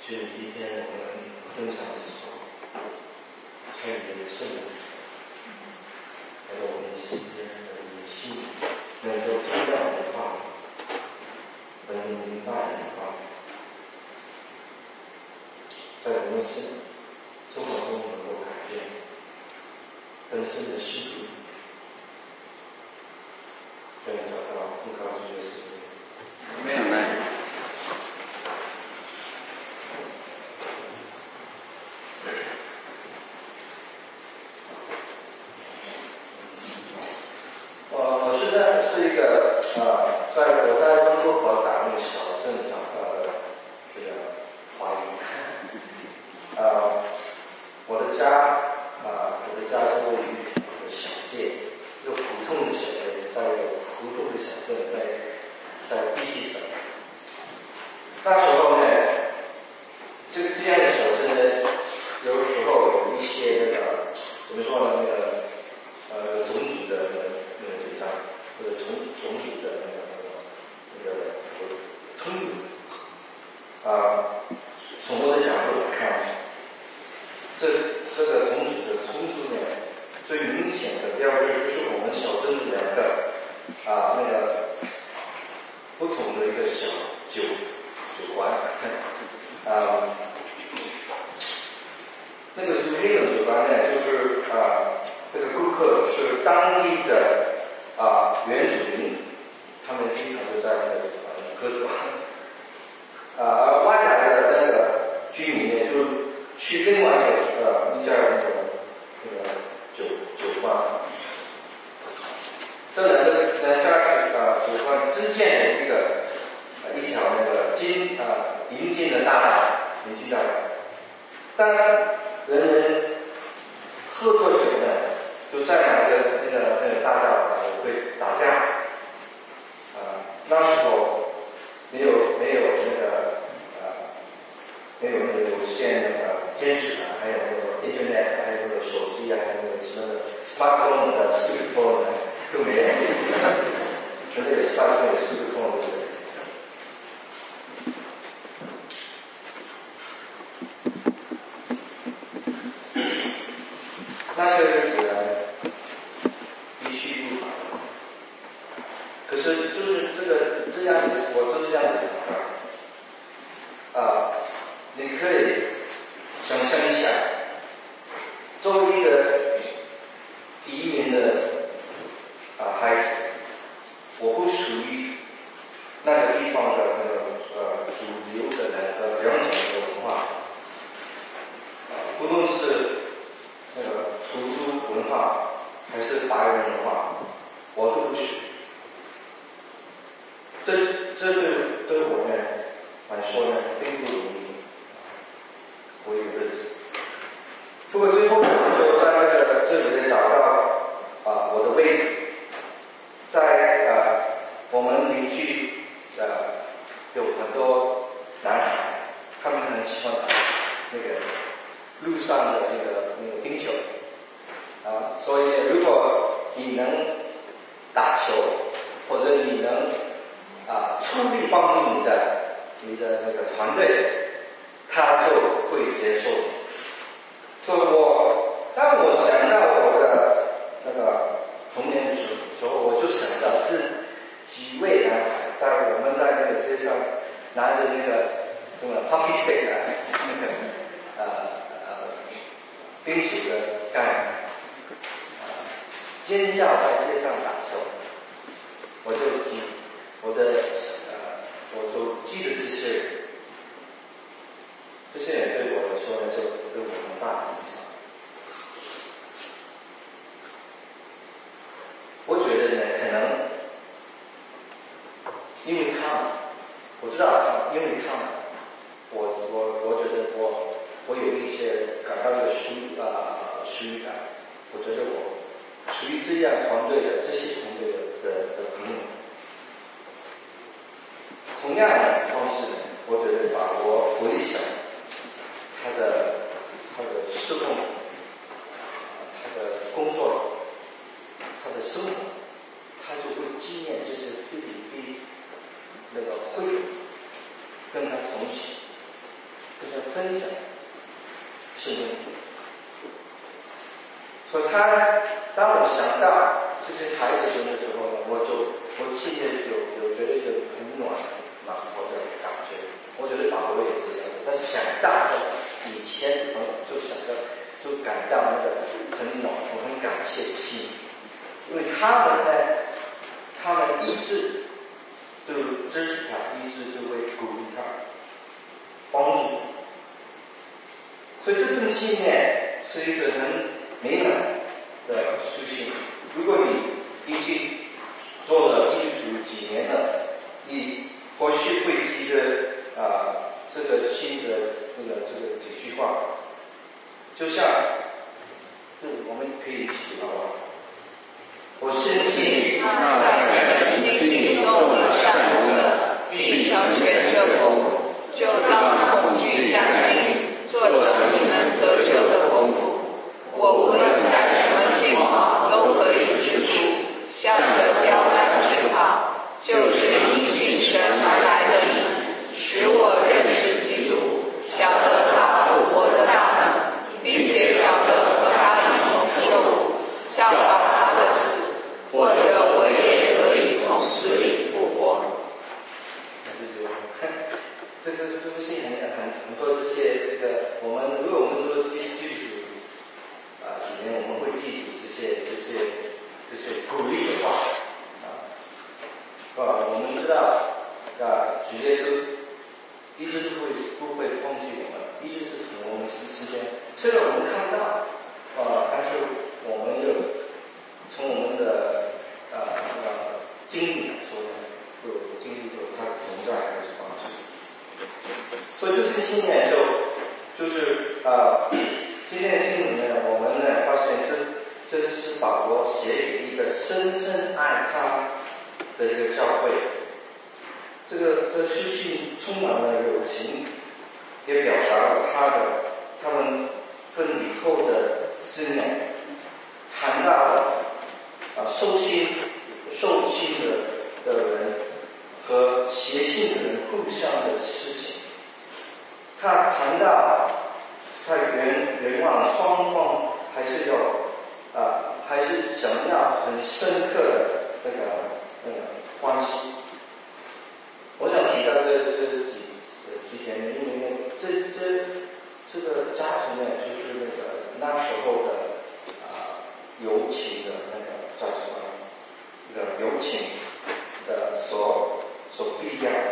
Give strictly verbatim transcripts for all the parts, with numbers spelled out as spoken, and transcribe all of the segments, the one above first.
所以今天我们分享的时候，参与的圣灵，还有我们今天的我们心里能够听到你的话，能够明白你的话，在我们生生活中能够改变，更深的心灵，这样找到更高级的世界。 没有没。 我现在是一个呃，在我在温哥华打那个小镇长大的这个华裔，呃，我的家啊、呃，我的家是位于一个小界，一个普通的小界，在一个普通的小镇，在在 B C 省。那时候呢，这这样的小镇呢，有时候有一些那个怎么说呢，那个呃种族的那个那个对战，或者种种族的那个那个那个冲突啊。从我的角度来看，这这个种族的冲突呢，最明显的标志就是我们小镇两个啊那个不同的一个小酒酒馆啊。那个是那个酒吧呢，就是啊，这个顾客是当地的啊原住民，他们经常就在那个酒吧里喝酒，啊，而外来的那个居民呢，就去另外一个呃一家那个那个酒酒吧，这两个两家啊酒吧之间有一个呃一条那个金啊临近的大道，临近大道，当人们喝多酒呢，就在哪个那个那个大道啊会打架，啊，那时候没有没有那个呃没有那个有线那个监视的，还有那个 internet， 还有那个手机啊，还有那个什么的 smartphone 的 speakerphone 的都没有，现在有 smartphone 有 speakerphone 对不对？那些日子呢，必须不好。可是就是这个这样子，我就是这样子的啊，你可以想象一下，作为一个移民的啊孩子，我不属于那个地方的那个呃主流的那个两种的文化，啊，不论是那个土著文化还是白人文化，我都不属于。这这对对我呢来说呢，并不容易过一个日子。不过最后我就在这个这里呢找到啊我的位置，在啊我们邻居啊有很多男孩，他们很喜欢打那个路上的那个那个冰球啊，所以如果你能打球，或者你能啊出力帮助你的你的那个团队，他就会接受。所以我当我想到我的那个童年的时候，我就想到是几位男孩在我们在那个街上拿着那个什么 hockey stick 的那个呃呃冰球的杆，呃尖叫在街上打球，我就记我的呃我就记得这些人，这些人对我来说呢，就有很大的影响。我觉得呢，可能因为他们，我知道他们，因为他们，我我我觉得我我有一些感到的属啊属于感，我觉得我属于这样团队的这些团队的的的朋友。同样的方式呢，我觉得把我回想他的他的侍奉，他的工作，他的生活，他就会纪念这些菲律宾那个会友，跟他同行，跟他分享生命。所以他当我想到这些孩子们的时候呢，我就我心里有有觉得有很暖暖和的感觉。我觉得保罗也是这样的，他想到以前朋友就想到就感到那个很暖和很感谢的心，因为他们呢他们一直就支持他，一直就会鼓励他帮助他，所以这份信念是一个很美满的书信。如果你已经做了基督徒几年了，你或许会记得啊这个新的这个这个几句话，就像我们可以一起读好不好？我深信那在你们心里动了善功的，必成全这功，就当恐惧战兢，做成你们得救的功夫。我无论在什么境况都可以知足，向着标杆直跑，就是因信神而来的义，使我认识基督，晓得他复活的大能，并且晓得和他一同受苦，效法他的死，或者我也可以从死里复活。 这个这个信很很很多这些这个，我们如果我们说基基督徒啊几年，我们会记住这些这些这些鼓励的话啊啊，我们知道啊主耶稣一直都会不会放弃我们，一直是同我们之之间，虽然我们看不到啊，但是我们又从我们的啊呃经历来说呢，有经历过他的同在还是帮助。所以这些信念就就是啊、呃，今天的经文呢，我们呢发现这这是保罗写给一个深深爱他的一个教会。这个这书信充满了友情，也表达了他的他们分离后的思念，谈到了啊受信受信的的人和写信的人互相的事情。他谈到他原原望双方还是要啊，还是想要很深刻的那个那个关系。我想提到这这几几点，因为这这这个价值呢，就是那个那时候的啊友情的那个价值观，这个友情的所所必要的。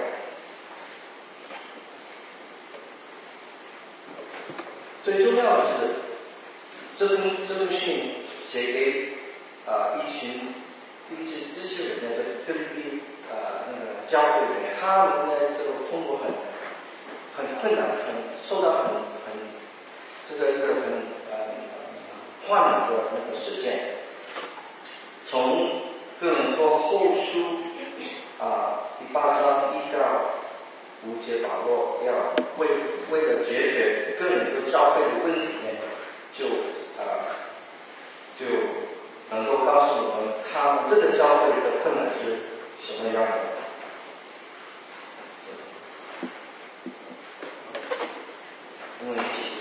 最重要的是，这封这封信写给啊、呃、一群一支这些人呢，在菲律宾啊那个教会里面，他们呢就通过很很困难，很受到很很这个一个很呃患难的那个事件，从哥林多后书啊第八章一到五节，保罗要为为了解决个人的教会的问题呢，就啊、呃、就能够告诉我们，他们这个教会的困难是什么样的。嗯，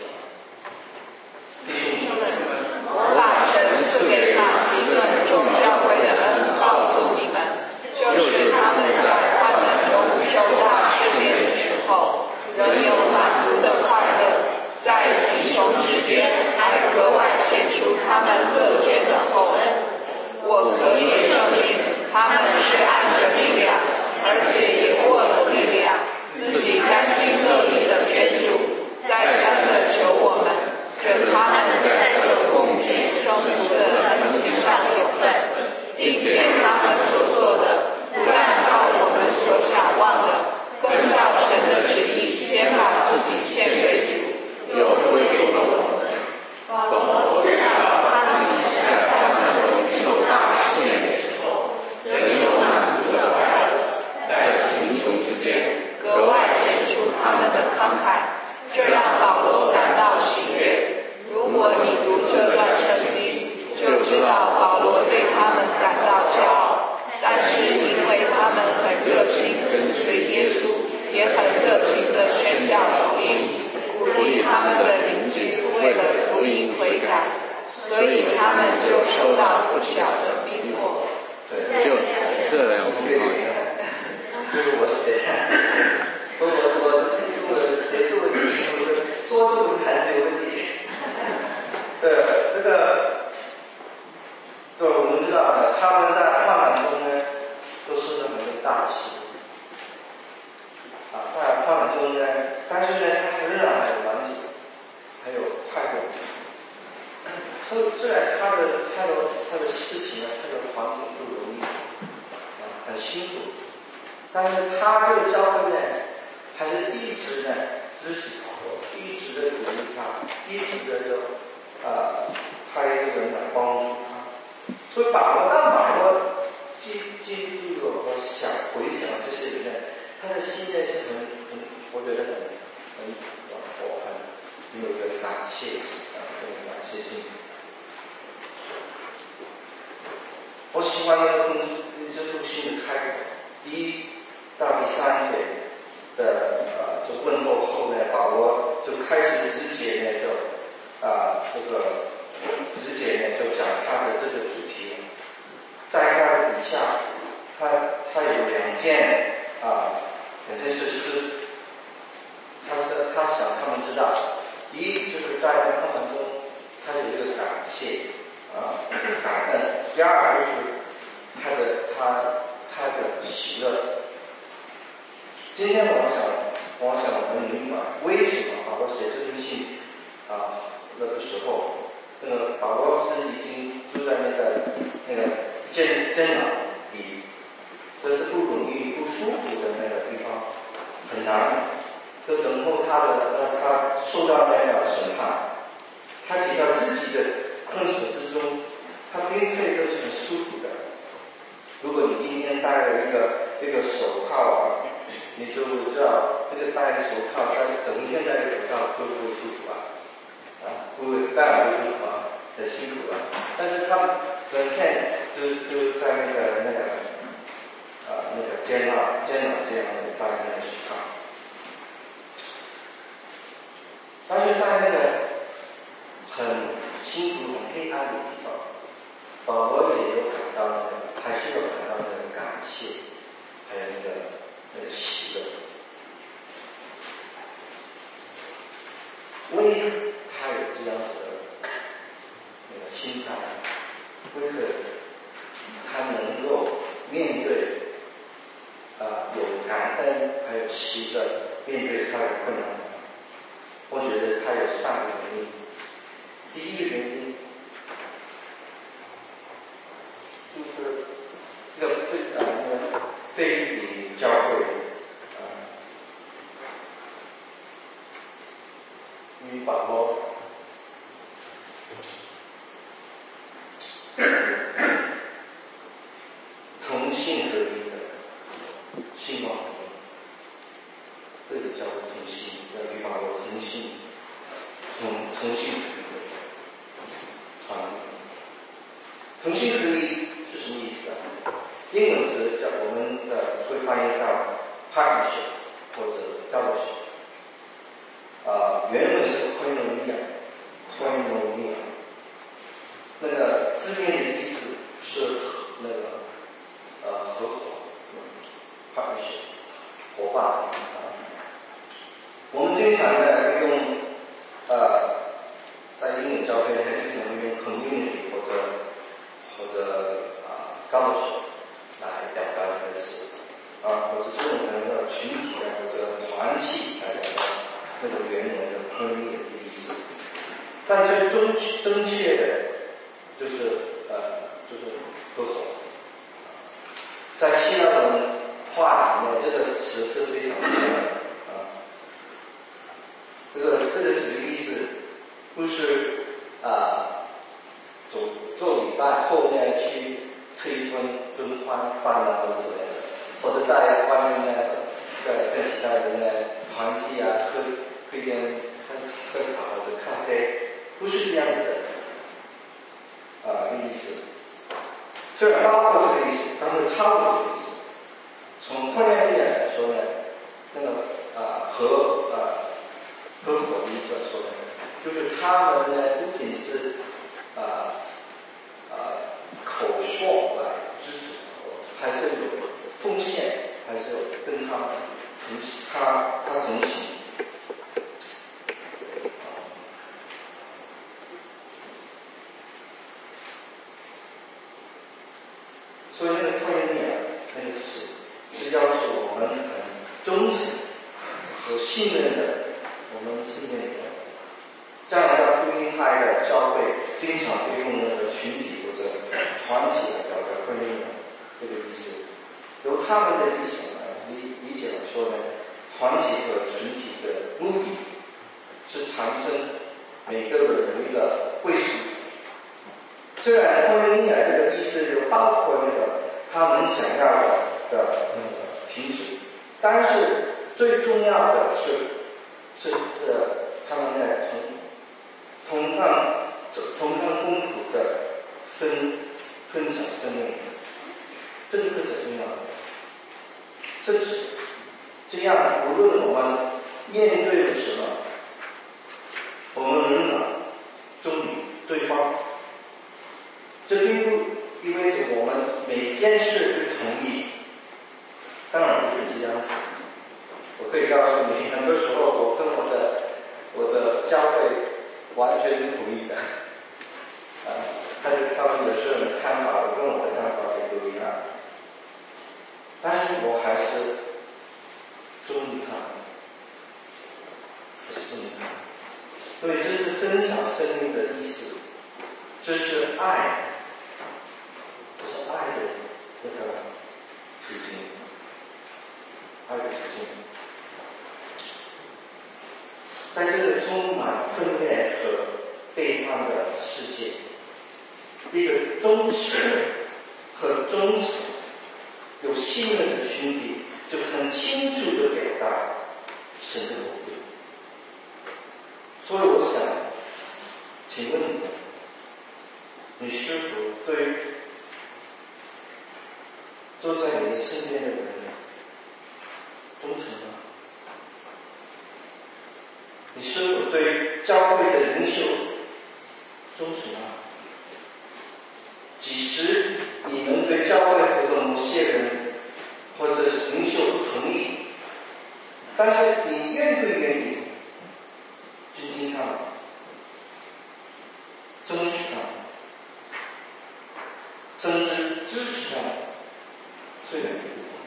弟兄们，我把神赐给马其顿众教会的恩告诉你们，就是他们在患难中受大试炼的时候，仍有满足的快乐，在极穷之间还格外显出他们乐捐的厚恩。我可以证明，他们是按着力量，而且也过了力量，自己甘心乐意的捐助，再三的求我们，准他们在这恭敬生福的恩情上有份，并且他们所做的，不但照我们所想望的，更照神的旨意，先把自己献给主，又归给了我们。保罗知道他们在患难中受大试炼的时候，仍有满足的快乐，在贫穷之间格外显出他们的慷慨，这让保罗感到喜悦。如果你读这段圣经，就知道保罗对他们感到骄傲，但是因为他们很热心跟随耶稣，也很热情地宣讲福音，鼓励为了福音悔改，所以他们就受到不小的逼迫。 对， 就这样子。 这是我写的。我我我记住了，写作文的题目是说作文还是有问题。对，这个，对，我们知道的，他们在患难中呢，都受到很多大的试炼。啊，在患难中呢，但是呢，他仍然还有满足，还有快乐。虽虽然他的他的他的事情呢，他的环境不容易，啊，很辛苦，但是他这个教会呢，还是一直呢支持保罗，一直的鼓励他，一直的有呃派人来帮助他。所以保罗当保罗记记住了和想回想这些人呢，他的心呢是很很，我觉得很很暖和，很很有一个感谢啊，很有感谢心。我喜欢那个封这封信的开头，第一到第三节的呃就问候后呢，保罗就开始直接呢就啊、呃、这个直接呢就讲他的这个主题了。在他的底下，他他有两件啊两件事是，他是他想他们知道，第一就是在他们中，他有一个感谢啊感恩，第二就是他的他他的喜乐。今天我想我想我们明白为什么保罗写这封信啊那个时候，那个保罗是已经住在那个那个监监牢里，这是不容易不舒服的那个地方，很难，就等候他的呃他受到那个审判。他提到自己的困锁之中，他并非都是很舒服的。如果你今天戴了一个一个手铐啊，你就知道这个戴个手铐，戴整天戴个手铐会不会舒服啊？啊，不会，当然不舒服啊，很辛苦啊。但是他们整天就就在那个那个啊、呃、那个监牢监牢这样的戴那个手铐，但是在那个很辛苦、很黑暗的地方，保罗也有感到那个，还是有感到那个感谢，还有那个那个喜乐。为何他有这样子的那个心态？为何他能够面对啊、呃、有感恩，还有喜乐，面对他的困难？我觉得他有三个原因。第一个原因就是这个这啊那个腓立比教会啊与保罗同心合一的兴旺合一，这个叫做同心，要与保罗同心，同同心合一的团体。同心合一是什么意思啊？英文词叫我们的会翻译到 partnership 或者 fellowship， 啊、呃，原文是 koinonia，koinonia， 那个字面的意思是那个呃合伙 partnership 伙伴啊。我们经常呢会用呃在英语教会呢经常会用 community 或者或者啊 fellowship 来表达这个词啊，或者这种人的群体啊，或者团体来表达那个原文的分裂的意思。但最正正确的就是呃就是合伙。在希腊文话里面，这个词是非常重要的啊。这个这个词的意思不是啊走做礼拜后面去吃一顿顿饭饭啊或者怎么样的，或者在外面呢在跟其他人呢团体啊喝喝点喝喝茶或者咖啡，不是这样子的啊意思。虽然包括这个意思，但是超过这个意思。从扩量力来说呢，那个啊合啊合伙的意思来说呢， 就是他们呢不仅是呃呃口说来支持他，还是有奉献，还是有跟他们同他他同行。所以那个托尼尔那个词是要求我们很忠诚和信任的，我们信任的。加拿大福音派的教会经常会用那个群体或者团体来表达婚姻的这个意思。由他们的理想来理理解来说呢，团体和群体的目的是产生每个人的一个归属。虽然婚姻的这个意思就包括那个他们想要的的那个品质，但是最重要的是是这他们呢从同甘同甘共苦的分分享生命，这个是很重要的。这是这样，无论我们面对了什么，我们仍然忠于对方。这并不意味着我们每件事都同意，当然不是这样子。我可以告诉你，很多时候我跟我的我的教会完全不同意的，啊，但是他们有时候的看法跟我的看法也不一样，但是我还是忠于他们，还是忠于他们。所以这是分享生命的意思，这是爱，这是爱的这个途径，爱的途径。在这个充满分裂和背叛的世界，一个忠实和忠诚、有信任的群体，就很清楚地表达神的目的。所以我想，请问你，你是否对坐在你身边的人忠诚吗？你是否对教会的领袖忠诚吗？即使你们对教会或者某些人或者是领袖不同意，但是你愿不愿意尊敬他们，争取他们，甚至支持他们？这两个不同，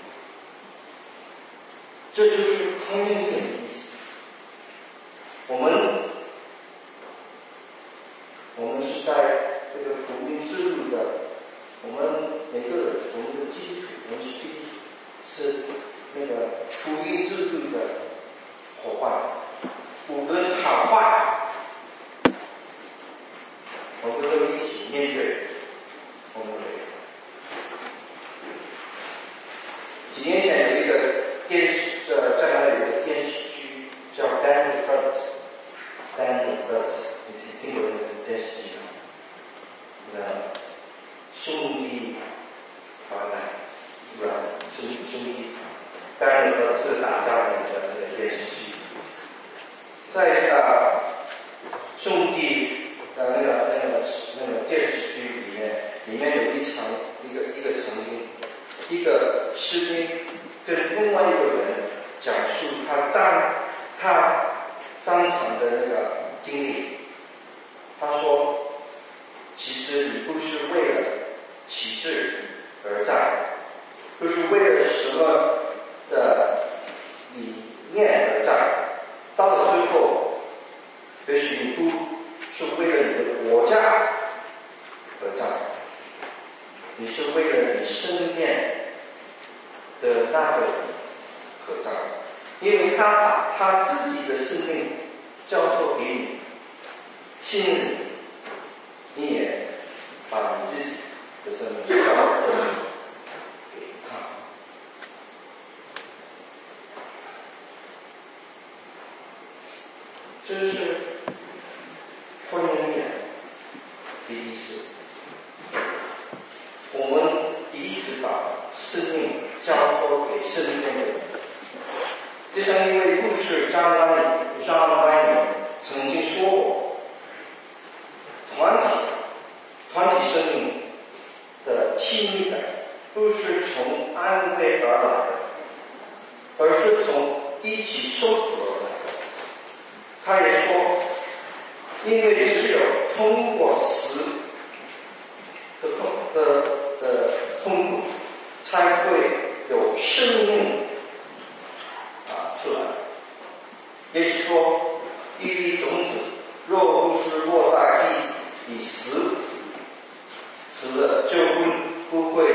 这就是婚姻的意思。我们我们是在这个福音之路的，我们每个人，我们的基督徒，我们是基督徒，是那个福音之路的伙伴，无论好坏，我们都一起面对我们的。几年前有一个电视，这在那里有一个电视剧叫《Band of Brothers》，Band of Brothers， 你听过那个电视剧吗？那兄弟团来，是吧？兄兄弟团，Band of Brothers是打架的那个那个电视剧，在呃兄弟呃那个那个那个电视剧里面，里面有一场一个一个场景。一个士兵跟另外一个人讲述他战他战场的那个经历。他说，其实你不是为了旗帜而战，不是为了什么的理念而战，到了最后，也许你不是为了你的国家而战，你是为了你身边的那个人而战，因为他把他自己的生命交托给你，信任你，你也把你自己的生命交托给他。这是婚姻的意思。我们彼此把生命交托给身边的人，就像一位故事张安张安曾经说过， 因为只有通过死的痛的的痛苦，才会有生命啊出来。也就是说，一粒种子若不是落在地里死，死了就不不会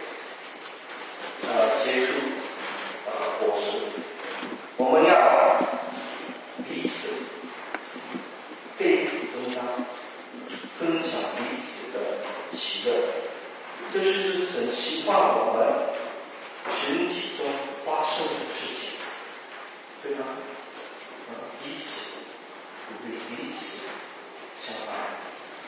呃结出呃果实。我们要彼此被增长，分享彼此的喜乐，这就是神希望我们群体中发生的事情，对吗？彼此鼓励，彼此相爱。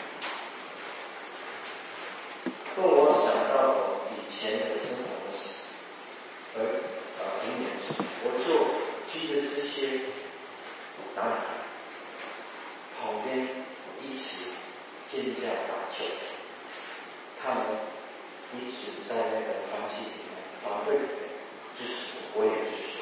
跟我想到我以前的生活的事，而啊童年时，我就记得这些男孩旁边一起尖叫打球，他们一直在那个团体里面团队里面支持我，我也支持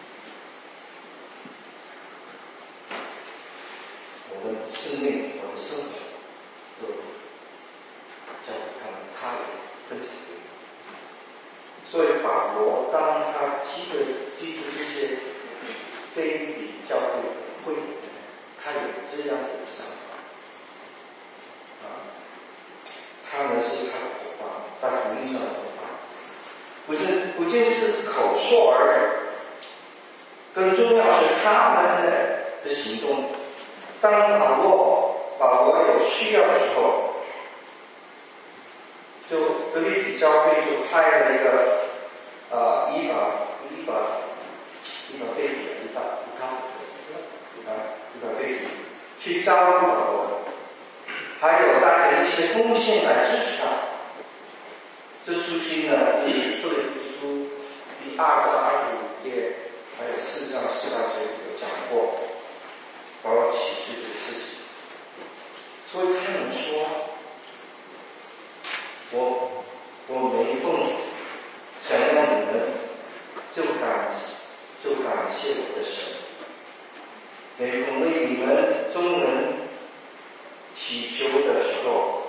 我的生命，我的生活就交给他们，他也分享给我。所以保罗当他记得记住这些非比教会的会员，他有这样的想法啊，他们是他的伙伴，在福音上的伙伴，不是不仅是口说而已，更重要是他们的的行动。当保罗保罗有需要的时候，就腓立比教会就派了一个呃伊法伊法伊法贝比伊法伊卡普斯啊伊法贝比去招呼保罗，还有大家一些奉献来支持他。这书信呢，腓立比书第二章二十五节，还有四章十八节有讲过保罗启示这个事情。所以他们说，我我没空想让你们就感就感谢我的神，没空为你们众人祈求的时候，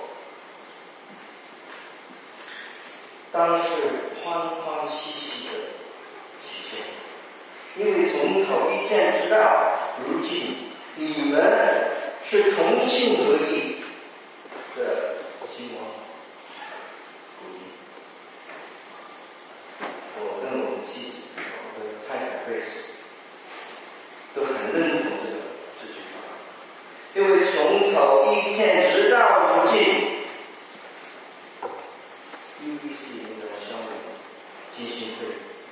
当是欢欢喜喜的祈求，因为从头一天直到如今，你们是同心合意的希望鼓励。我跟我的妻子，我的太太贝斯都很认同这个这句话，因为从头一天直到如今 ，U B C 的项目基金会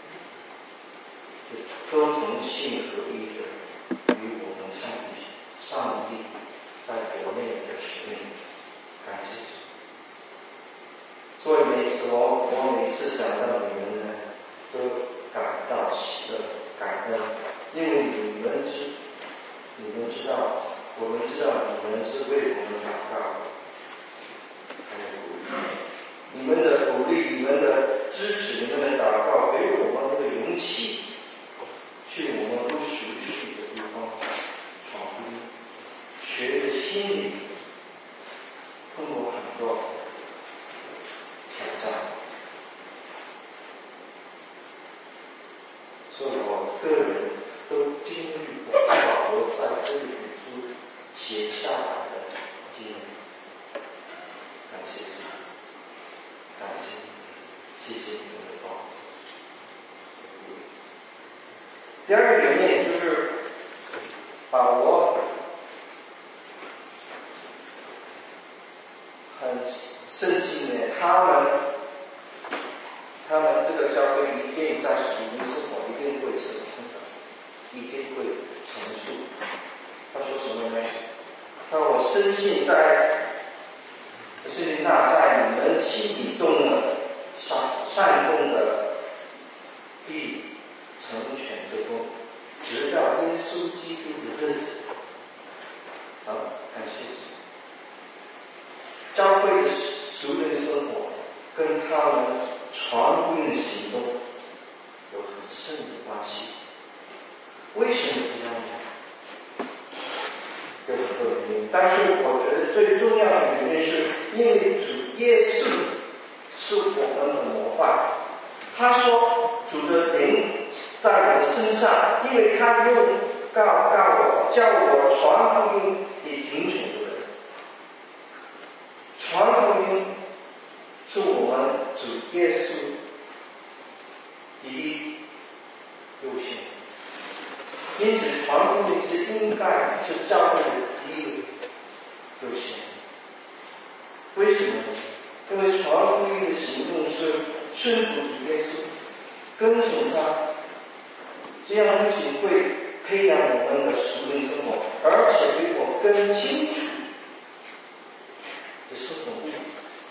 都同心合意的与我们参与上帝在国内的使命，感谢主。所以每次我我每次想到你们呢，都感到喜乐感恩，因为你们知你们知道，我们知道你们是为我们祷告，还有鼓励，你们的鼓励，你们的支持，你们的祷告，给我们那个勇气，去我们不熟悉的地方闯福音，学的心理，碰过很多挑战。所以我个人都经历过保罗在这里书写下来的经历，感谢主，感谢你们，谢谢你们的帮助。第二个原因就是保罗很深信呢，他们他们这个教会一定在属灵生活一定会成长，一定会成熟。他说什么呢？他说我深信在，我深信那在你们心里中的善善功的必成全之功，直到耶稣基督的日子。好，感谢主。教会的属灵生活跟他们传福音行动有很深的关系。为什么这样呢？有很多原原因，但是我觉得最重要的原因是因为主耶稣是我们的模范。他说主的灵在我的身上，因为他又告告我，叫我传福音给贫穷的人。传福音是我们主耶稣第一优先，因此传福音是应该是教会的第一优先。为什么？因为传福音的行动是顺服主耶稣，跟从他，这样不仅会培养我们的属灵生活，而且给我更清楚的生活目的。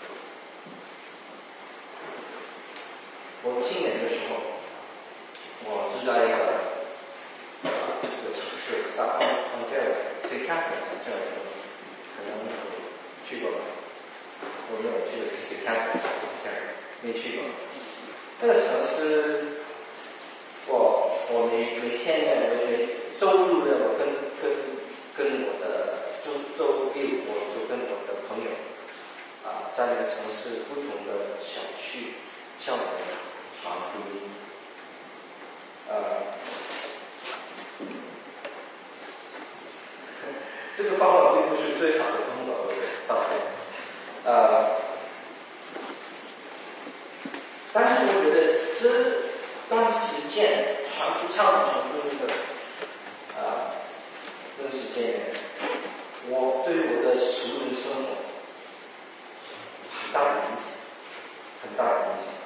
我今年的时候，我住在一个呃一个城市，在安安特尔，Saint Catharines这儿，可能去过吧？我没有去过 Saint Catharines这儿，没去过。那个城市，我我每每天呢，我每周日呢，我跟跟跟我的周周六，我就跟我的朋友啊，在那个城市不同的小区校园传福音。呃，这个方法并不是最好的方法，我抱歉。呃，但是我觉得这段时间传福唱传福音的啊，这段时间，我对我的属灵生活很大的影响，很大的影响。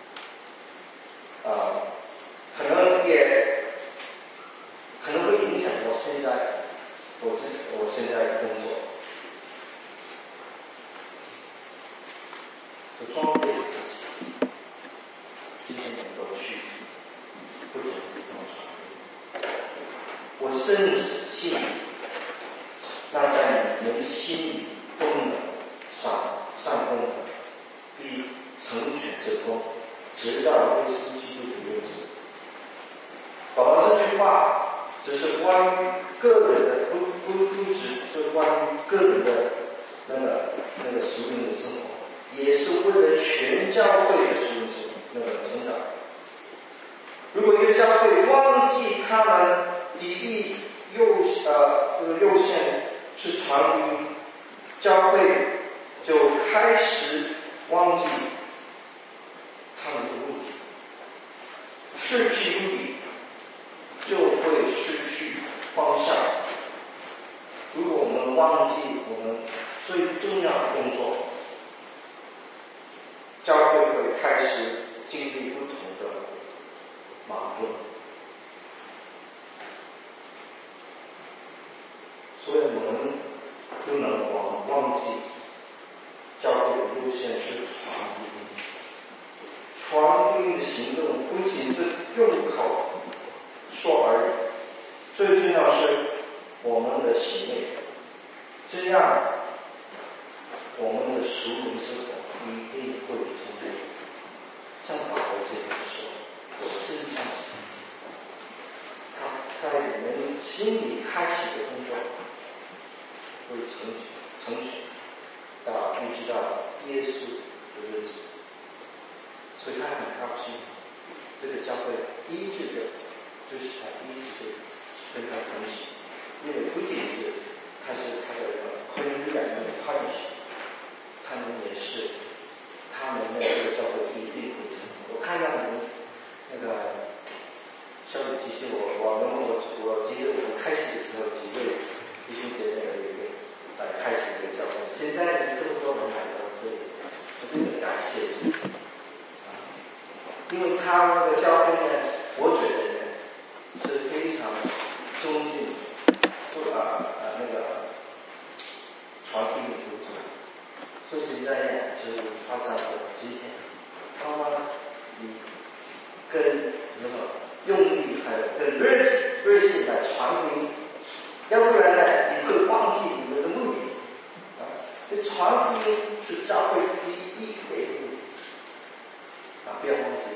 呃，可能也可能会影响我现在我自我现在的工作，就装备自己，今天能够去不同的地方传福音。我深信，那在你们心里功能上上功能，必成全这功，直到耶稣基督的日子。保罗这句话只是关于个人的，不不不只是关于个人的那个那个属灵的生活，也是为了全教会的属灵生活那个成长。如果一个教会忘记他们第一优呃这个优先是传福音，教会就开始忘记他们的目的，失去目的就会失去方向。如果我们忘记我们最重要的工作，教会会开始经历不同的矛盾。所以我们不能忘忘记教会的优先是传福音。传福音的行动不仅是用口说而已，最重要是我们的行为，这样我们的属灵生活一定会成为像保罗这样说，我深相信他在你们心里开启的工作会成成全到一直到耶稣的日子。所以他很高兴这个教会一直的支持他，一直的跟他同行，因为不仅是他是他的婚姻两个partnership，他们也是他们那个教会一定会成功。我看到你们那个小组其实我我们我我记得我们开始的时候几位弟兄姐妹的一个来开始一个教会，现在这么多人来到这里，我真的感谢主。因为他那个教会呢，我觉得呢是非常尊敬做啊啊那个传福音的工作，所以现在呢就发展到今天，他们以更怎么说用力还有更热情热心来传福音，要不然呢你会忘记你们的目的啊。这传福音是教会第一个目的啊，不要忘记。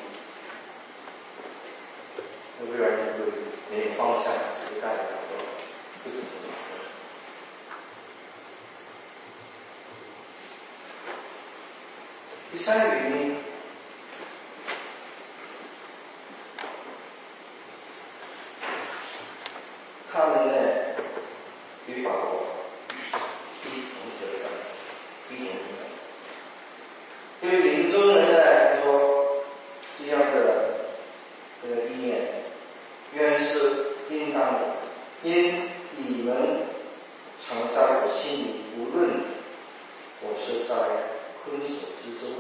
要不然你会没有方向，会带来很多不同的矛盾。 第三个原因，他们呢与法国一同责任，一同责任。对于林中人呢说，这样的这个意念，原是应当的，因你们常在我心里，无论我是在困锁之中。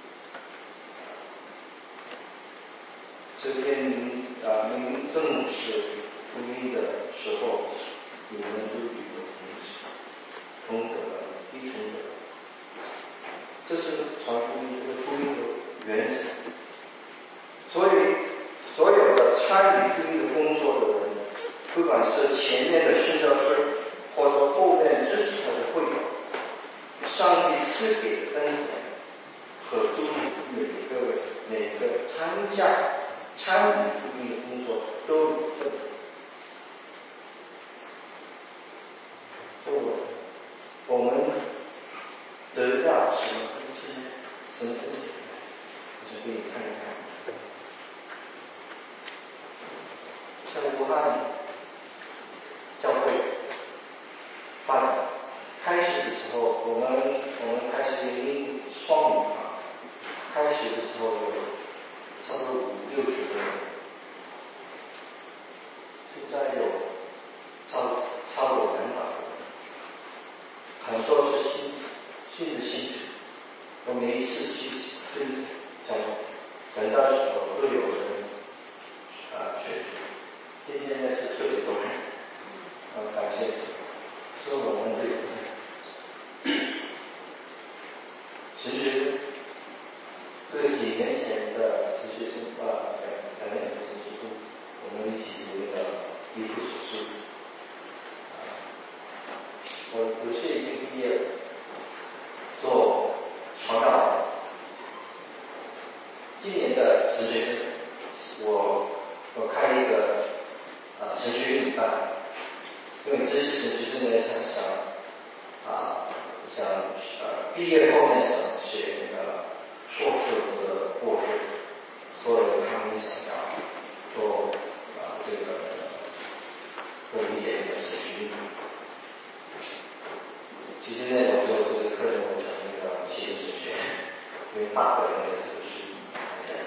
这篇明啊明正是福音的时候，你们都与我同同得一同得，这是传福音这个福音的原则。所以，所有的参与福音的工作的人，不管是前面的宣教士，或者后面支持他的会友，上帝赐给的恩典和祝福每个每个参加。参与福音的工作都有份。我我们得到什么恩赐呢？什么恩典呢？我就给你看一看。在武汉教会发展开始的时候，我们我们开始营双语堂，开始的时候有差不多五六十个人，现在有超超过两百个人，很多是新新的信徒，我每一次去分讲讲到时候都有人啊学习，今天呢是特别多人，啊感谢主，所以我们这个神学生。这几年前的神学生啊，两两年前的神学生，我们一起读那个以弗所书。啊，我有些已经毕业了，做传道。今年的神学生，我我开一个啊神学院班，因为这些神学生呢，他想啊想呃毕业后呢想学那个。硕士或者博士，所以他们想要做啊这个做理解这个神学运动。其实呢，我做这个课程，我讲那个系统神学，因为大部分的这个是还在。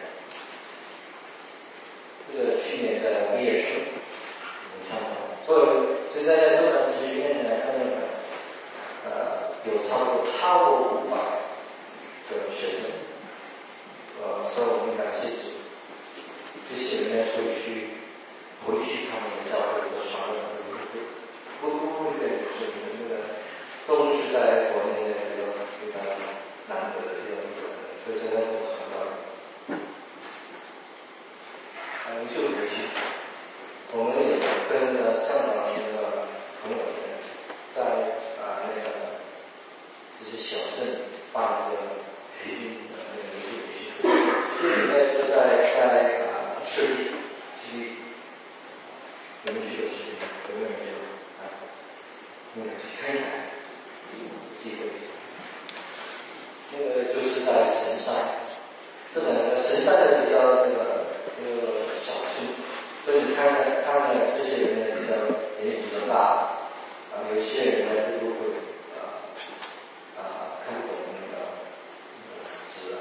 这个去年的毕业生，我们参考，所以现在在中南神学院呢，他们呃有超过超过五百的学生。呃，所以我们感谢主，这些人呢会去回去他们的教会做传道的工作，不不会跟就是那个都是在国内的这个非常难得的这个地方，所以现在做传道。啊，领袖培训，我们也跟着香港的那个朋友们，在啊那个这些小镇办这个培训的那个领袖培训。这里呢就在在啊赤壁，赤壁，你们去过赤壁吗？有没有人去过？啊，你们去看一看，有机会。那个就是在神山，这两个神山的比较那个那个小村，所以你看呢，他们这些人呢比较年纪比较大，啊，有些人呢都会啊啊看不懂那个那个字。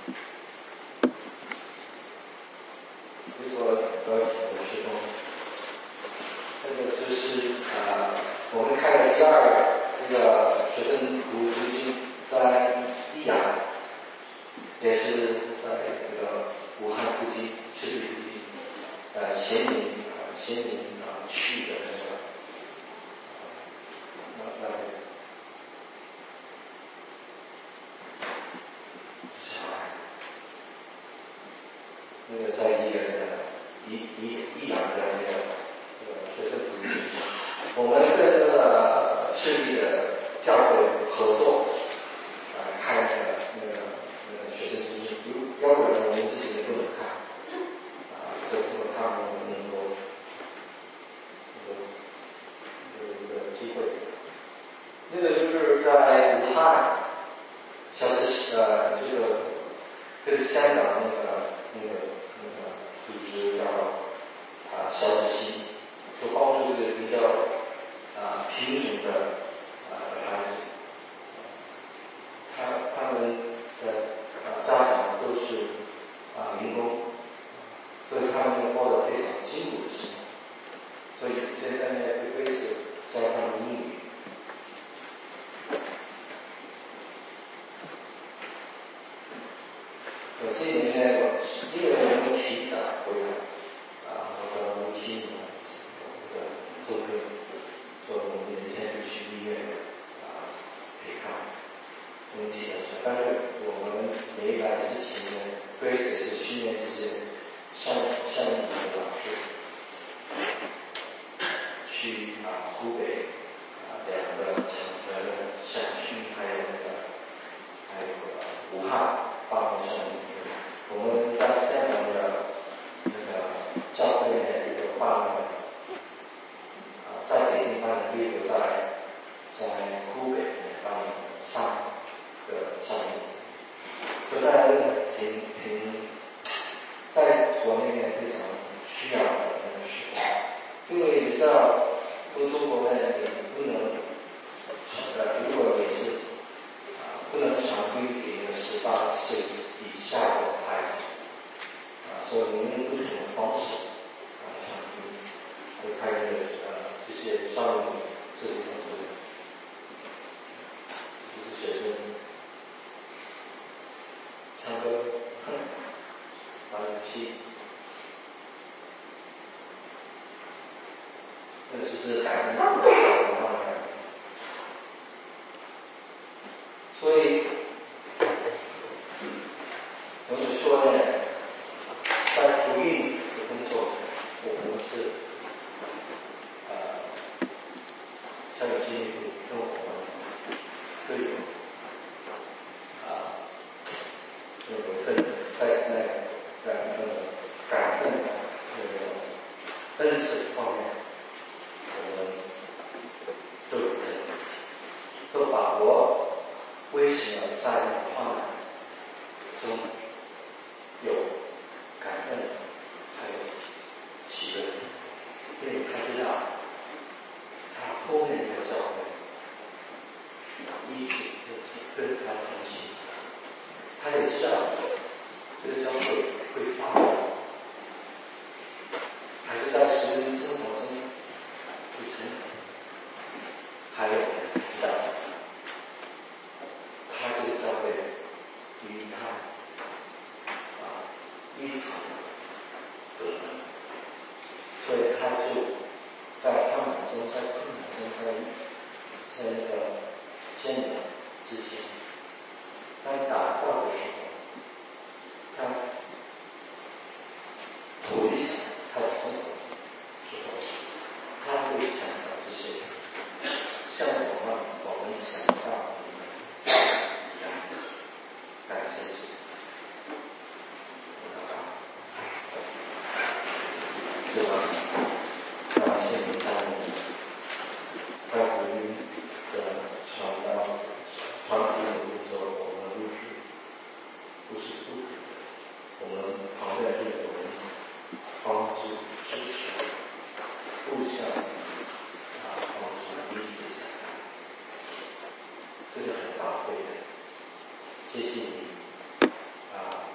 比如说呃有时候，这个就是啊、呃，我们开了第二这个学生服务中心，在益阳，也是在这个武汉附近、赤壁附近，呃咸宁啊咸宁啊区的那个那那边，那个在一个那个益益益阳的那个这个学生服务中心，我们跟那个赤壁的教会合作，啊、呃、开那个那个那个学生中心，要不然我们自己也不能看，啊，所以通过他们我们能够有有一个机会。那个就是在武汉，像这呃这个个香港那个那个那个组织叫啊小子溪，就帮助这个比较啊贫穷的啊孩子，他他们的啊家长都是啊民工，所以他们过得非常辛苦的生活，所以现在呢会开始教他们英语。我今年呢，我因为我们提早回来，啊，我的母亲呢，我的周哥，说我们明天就去医院啊陪看，我们记得说，但是我们没来之前呢 ，Grace 也是训练这些项项目的老师，去啊湖北啊两个厂的小区，还有那个还有武汉办个项目。我们在香港的那个教会呢，有办了，啊，在北京办了六个，在在湖北呢办了三个项目，就大家挺挺在国内呢非常需要的那个时候，因为你知道，从中国呢也不能，呃，如果你是啊不能常规给那个十八岁以下的孩子。啊，所以我们用不同的方式啊，唱歌，会开一个呃这些上午这里头的，就是学生唱歌、玩游戏，那就是感恩的文化感。所以，我们说呢，在福音的工作，我们是呃，像有基督徒跟我们都有啊，有一份在那在那个感恩的那个恩赐方面，我们都有份，都把握为什么在患难中有感恩，还有喜乐，因为他知道他后面那个教会一直就跟他同行，他也知道这个教会会发展，还是在实际生活中会成长，还有知道他这个教会与他啊一同得能，所以他就在患难中，在困难中，在在那个艰难之间，当祷告的时候，他回想他的生活时候，他会想到这些，像我们我们想到你们一样，感谢主。是吧？感谢你赞美，在福音的传道、传福音的工作，我们都是不是孤独的，我们旁边都有人帮助、支持，互相啊帮助，彼此相爱，这个很宝贵的。谢谢你啊，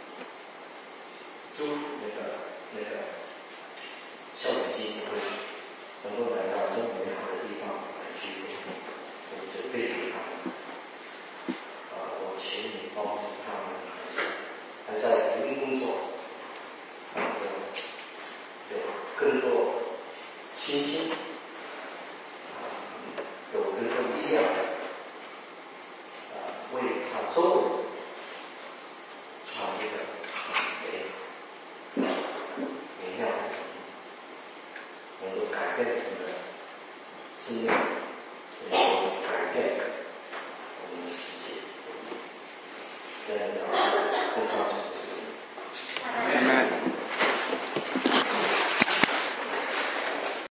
祝福那个那个。校园基金会能够来到这么美好的地方来聚会，我准备给他们，啊，我请你帮助他们还在福音工作，啊，有更多信心，啊，有更多力量，啊，为他周围传这个美美妙的。能够改变我们的生命。